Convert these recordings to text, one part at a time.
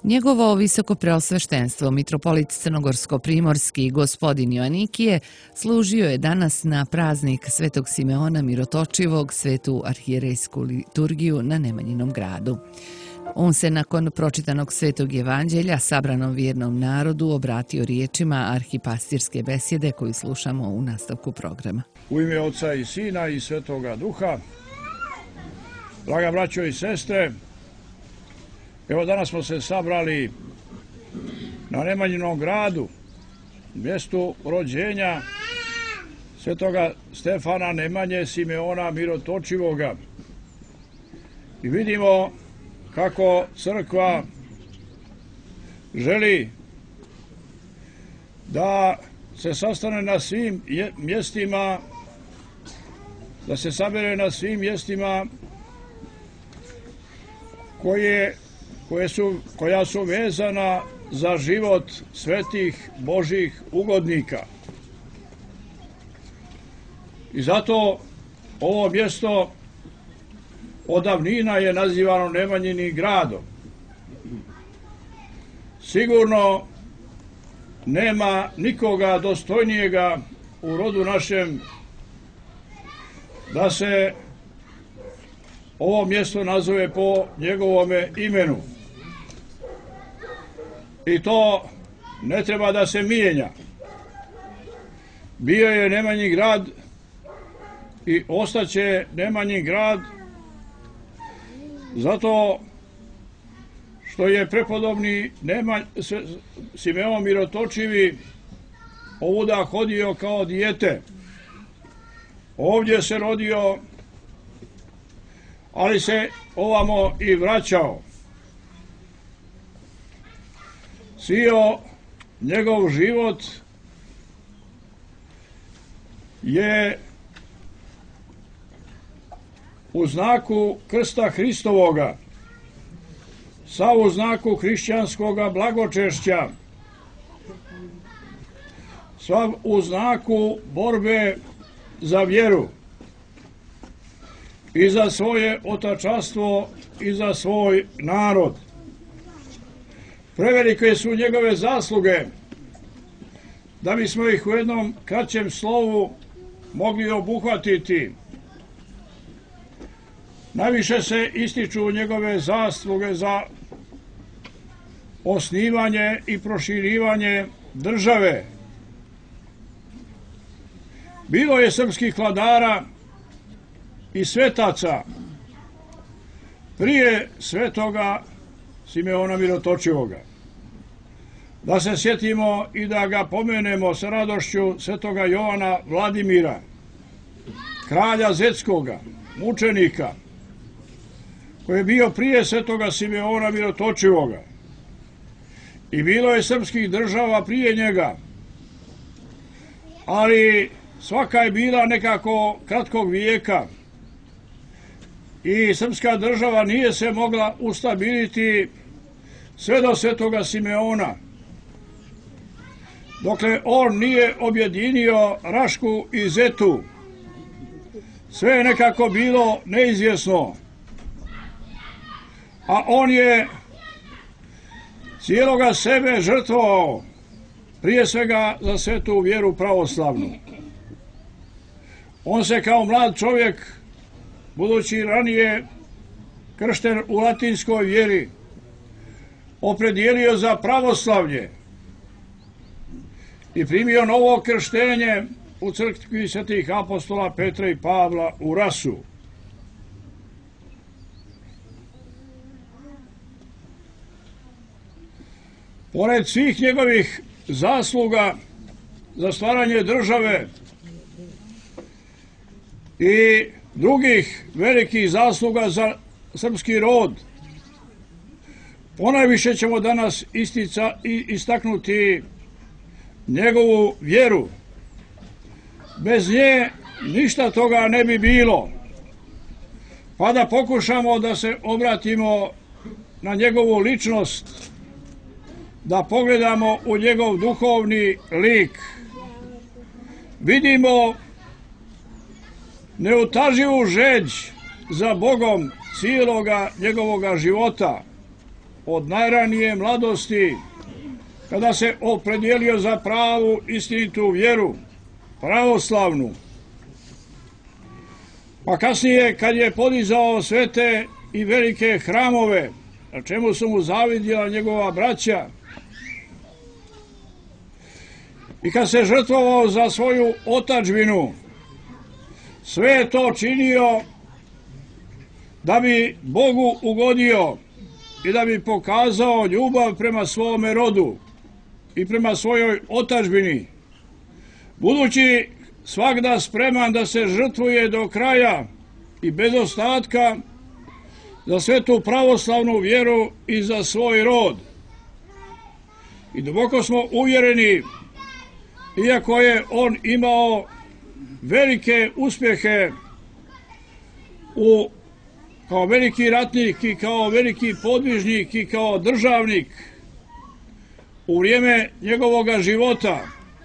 Njegovo visoko preosveštenstvo, mitropolit Crnogorsko-primorski gospodin Joanikije, služio je danas na praznik Svetog Simeona Mirotočivog, svetu arhijerejsku liturgiju na Nemanjinom gradu. On se nakon pročitanog Svetog Evanđelja sabranom vjernom narodu obratio riječima arhipastirske besjede koju slušamo u nastavku programa. U ime Oca i Sina i Svetoga Duha, draga braćo i sestre, evo danas smo se sabrali na Nemanjinom gradu, mjestu rođenja Svetoga Stefana Nemanje Simeona Mirotočivoga. I vidimo kako crkva želi da se sastane na svim mjestima, da se sabere na svim mjestima koja su vezana za život svetih Božih ugodnika. I zato ovo mjesto od davnina je nazivano Nemanjinim gradom. Sigurno nema nikoga dostojnijega u rodu našem da se ovo mjesto nazove po njegovome imenu. I to ne treba da se mijenja. Bio je Nemanjin grad i ostaće Nemanjin grad zato što je prepodobni Simeon Mirotočivi ovuda hodio kao dijete. Ovdje se rodio, ali se ovamo i vraćao. Cijel njegov život je u znaku krsta Hristovoga, sav u znaku hrišćanskoga blagočešća, sav u znaku borbe za vjeru i za svoje otačanstvo i za svoj narod. Prevelike su njegove zasluge da bismo ih u jednom kraćem slovu mogli obuhvatiti. Najviše se ističu njegove zasluge za osnivanje i proširivanje države. Bilo je srpskih vladara i svetaca prije svetoga Simeona Mirotočivoga. Da se sjetimo i da ga pomenemo sa radošću svetoga Jovana Vladimira, kralja Zetskoga, mučenika, koji je bio prije svetoga Simeona Mirotočivoga. I bilo je srpskih država prije njega, ali svaka je bila nekako kratkog vijeka i srpska država nije se mogla ustabiliti sve do svetoga Simeona, dokle on nije objedinio Rašku i Zetu. Sve je nekako bilo neizvjesno, a on je cijeloga sebe žrtvovao, prije svega za svetu vjeru pravoslavnu. On se kao mlad čovjek, budući ranije kršten u latinskoj vjeri, opredijelio za pravoslavlje i primio novo krštenje u crkvi svetih apostola Petra i Pavla u Rasu. Pored svih njegovih zasluga za stvaranje države i drugih velikih zasluga za srpski rod, ponajviše ćemo danas istaknuti njegovu vjeru. Bez nje ništa toga ne bi bilo. Pa da pokušamo da se obratimo na njegovu ličnost, da pogledamo u njegov duhovni lik. Vidimo neutaživu žeđ za Bogom cijeloga njegovoga života. od najranije mladosti, kada se opredijelio za pravu istinitu vjeru, pravoslavnu. Pa kasnije, kad je podizao svete i velike hramove, na čemu su mu zavidjela njegova braća, i kad se žrtvovao za svoju otadžbinu, sve je to činio da bi Bogu ugodio i da bi pokazao ljubav prema svome rodu i prema svojoj otadžbini, budući svagda spreman da se žrtvuje do kraja i bez ostatka za svetu pravoslavnu vjeru i za svoj rod. I duboko smo uvjereni, iako je on imao velike uspjehe kao veliki ratnik i kao veliki podvižnik i kao državnik u vrijeme njegovoga života.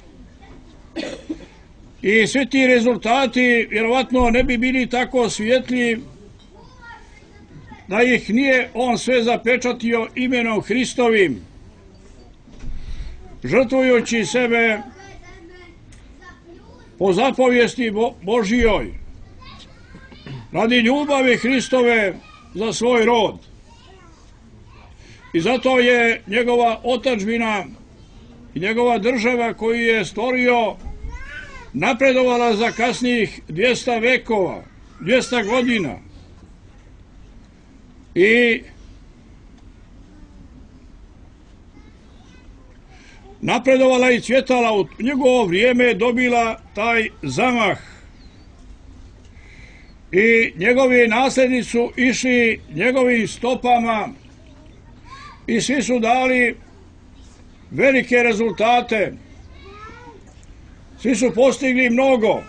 I svi ti rezultati vjerovatno ne bi bili tako svijetli da ih nije on sve zapečatio imenom Hristovim, žrtvujući sebe po zapovijesti Božijoj, radi ljubavi Hristove za svoj rod. I zato je njegova otadžbina i njegova država koju je stvorio napredovala za kasnijih 200 vekova, 200 godina. I napredovala i cvjetala, u njegovo vrijeme dobila taj zamah. I njegovi nasljednici su išli njegovim stopama i svi su dali velike rezultate. Svi su postigli mnogo.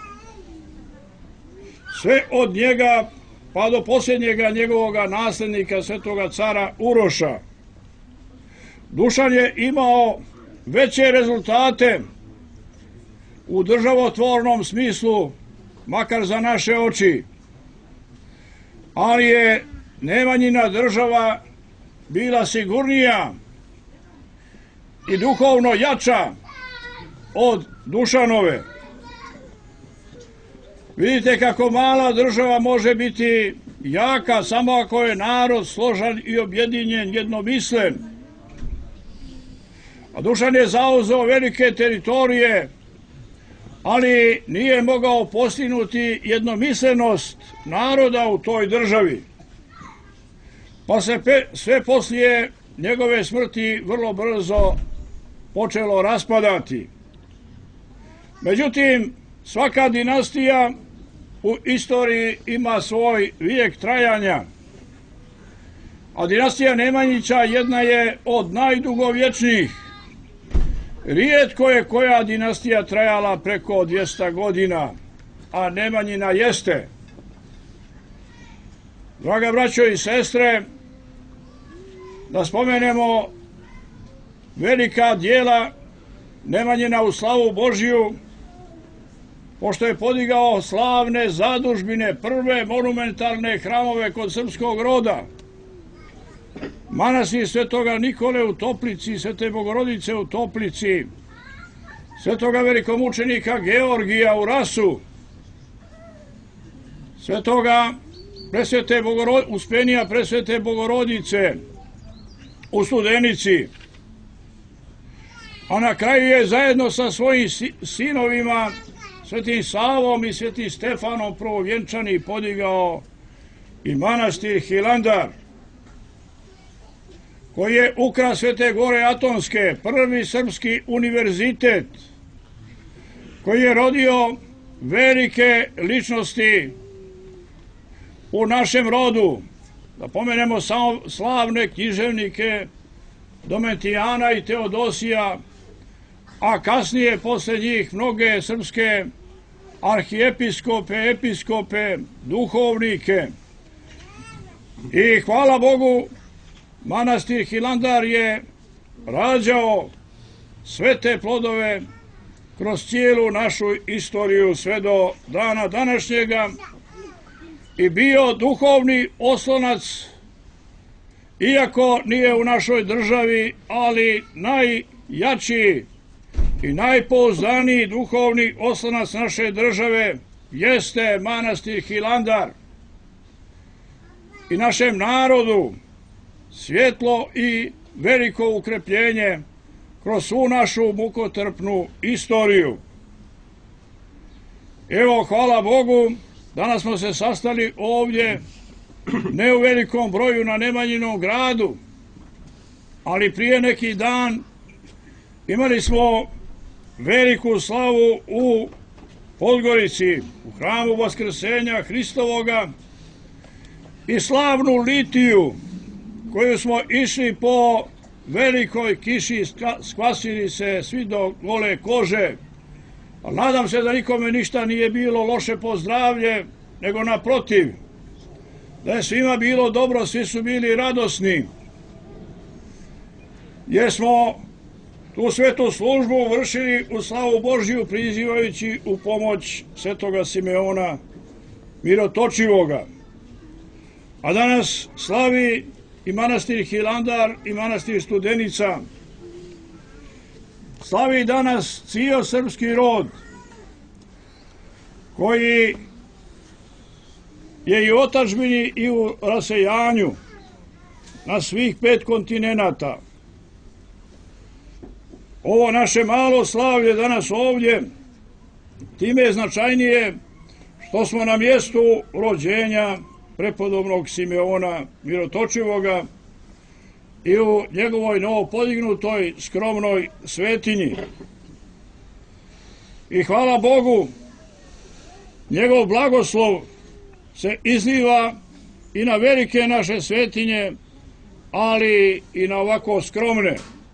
Sve od njega pa do posljednjega njegovoga nasljednika, svetoga cara Uroša. Dušan je imao veće rezultate u državotvornom smislu, makar za naše oči, ali je Nemanjina država bila sigurnija i duhovno jača od Dušanove. Vidite kako mala država može biti jaka samo ako je narod složan i objedinjen, jednomislen. A Dušan je zauzeo velike teritorije, ali nije mogao postignuti jednomislenost naroda u toj državi. Pa se sve poslije njegove smrti vrlo brzo počelo raspadati. Međutim, svaka dinastija u istoriji ima svoj vijek trajanja, a dinastija Nemanjića jedna je od najdugovječnijih. Rijetko je koja dinastija trajala preko 200 godina, a Nemanjina jeste. Draga braćo i sestre, da spomenemo velika djela Nemanjina u slavu Božiju, pošto je podigao slavne zadužbine, prve monumentalne hramove kod srpskog roda. Manastir svetoga Nikole u Toplici, svete Bogorodice u Toplici, svetoga velikomučenika Georgija u Rasu, svetoga Uspenija presvete Bogorodice u Studenici. A na kraju je zajedno sa svojim sinovima, svetim Savom i svetim Stefanom prvovjenčani, podigao i manastir Hilandar, koji je ukras Svete Gore Atonske, prvi srpski univerzitet, koji je rodio velike ličnosti u našem rodu. Da pomenemo samo slavne književnike Dometijana i Teodosija, a kasnije posle njih mnoge srpske arhijepiskope, episkope, duhovnike. I hvala Bogu, manastir Hilandar je rađao sve te plodove kroz cijelu našu istoriju sve do dana današnjega i bio duhovni oslonac iako nije u našoj državi, ali najjači i najpouzdaniji duhovni oslonac naše države jeste manastir Hilandar i našem narodu svjetlo i veliko ukrepljenje kroz svu našu mukotrpnu istoriju. Evo, hvala Bogu, danas smo se sastali ovdje, ne u velikom broju na Nemanjinom gradu, ali prije neki dan imali smo veliku slavu u Podgorici, u hramu Vaskrsenja Hristovoga i slavnu litiju koju smo išli po velikoj kiši, skvasili se svi do gole kože. Ali nadam se da nikome ništa nije bilo loše po zdravlje, nego naprotiv, da je svima bilo dobro, svi su bili radosni, jer smo tu svetu službu vršili u slavu Božju, prizivajući u pomoć svetoga Simeona Mirotočivoga. A danas slavi i manastir Hilandar i manastir Studenica. Slavi danas cijel srpski rod, koji je i u otadžbini i u rasejanju na svih 5 kontinenata. Ovo naše malo slavlje danas ovdje, time je značajnije što smo na mjestu rođenja prepodobnog Simeona Mirotočivoga i u njegovoj novopodignutoj skromnoj svetinji. I hvala Bogu, njegov blagoslov se izliva i na velike naše svetinje, ali i na ovako skromne.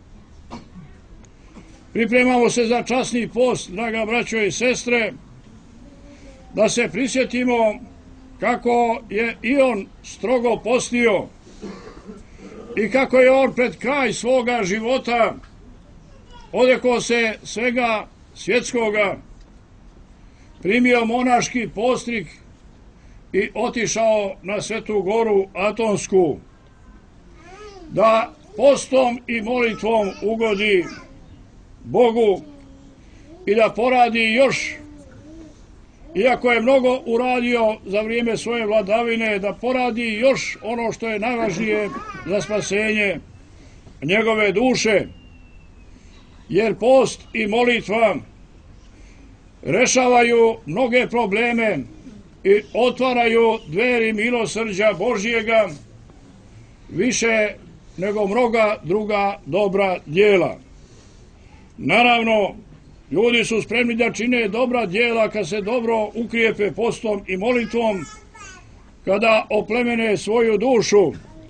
Pripremamo se za časni post, draga braćo i sestre, da se prisjetimo kako je i on strogo postio i kako je on pred kraj svoga života odrekao se svega svjetskoga, primio monaški postrig i otišao na Svetu Goru Atonsku, da postom i molitvom ugodi Bogu i da poradi još, iako je mnogo uradio za vrijeme svoje vladavine, da poradi još ono što je najvažnije za spasenje njegove duše. Jer post i molitva rešavaju mnoge probleme i otvaraju dveri milosrđa Božjega više nego mnoga druga dobra djela. Naravno, ljudi su spremni da čine dobra djela kad se dobro ukrijepe postom i molitvom, kada oplemene svoju dušu.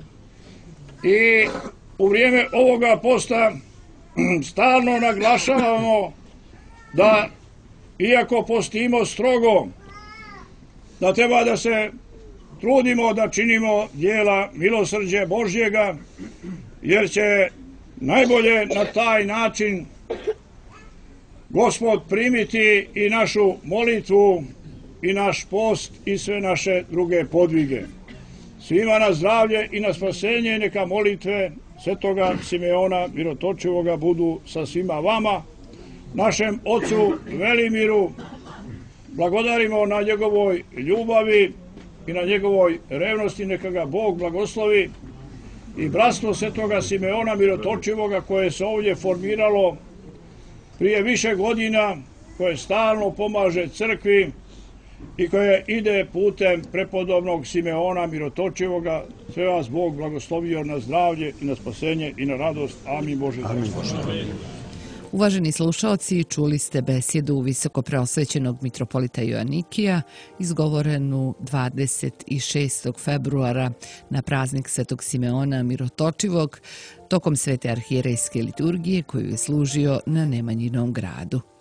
I u vrijeme ovoga posta stalno naglašavamo da, iako postimo strogo, da treba da se trudimo da činimo djela milosrđe Božjega, jer će najbolje na taj način Gospod primiti i našu molitvu i naš post i sve naše druge podvige. Svima na zdravlje i na spasenje, neka molitve svetoga Simeona Mirotočivoga budu sa svima vama. Našem ocu Velimiru blagodarimo na njegovoj ljubavi i na njegovoj revnosti, neka ga Bog blagoslovi. I bratstvo svetoga Simeona Mirotočivoga, koje se ovdje formiralo prije više godina, koje stalno pomaže crkvi i koje ide putem prepodobnog Simeona Mirotočivoga, sve vas Bog blagoslovio na zdravlje i na spasenje i na radost. Amin Bože. Amin. Uvaženi slušaoci, čuli ste besjedu visokopreosvećenog mitropolita Joanikija, izgovorenu 26. februara na praznik Svetog Simeona Mirotočivog, tokom svete arhijerejske liturgije koju je služio na Nemanjinom gradu.